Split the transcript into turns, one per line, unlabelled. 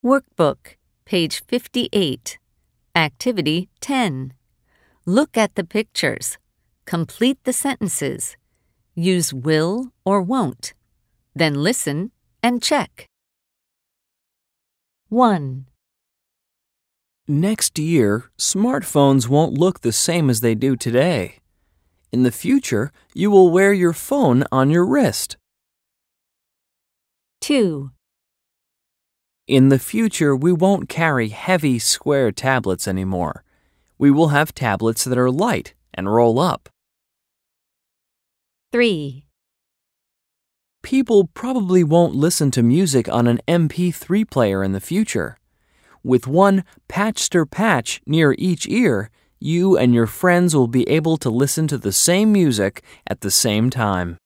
Workbook, page 58. Activity 10. Look at the pictures. Complete the sentences. Use will or won't. Then listen and check. 1.
Next year, smartphones won't look the same as they do today. In the future, you will wear your phone on your wrist.
2.
In the future, we won't carry heavy square tablets anymore. We will have tablets that are light and roll up.
3.
People probably won't listen to music on an MP3 player in the future. With one patch-ter-patch near each ear, you and your friends will be able to listen to the same music at the same time.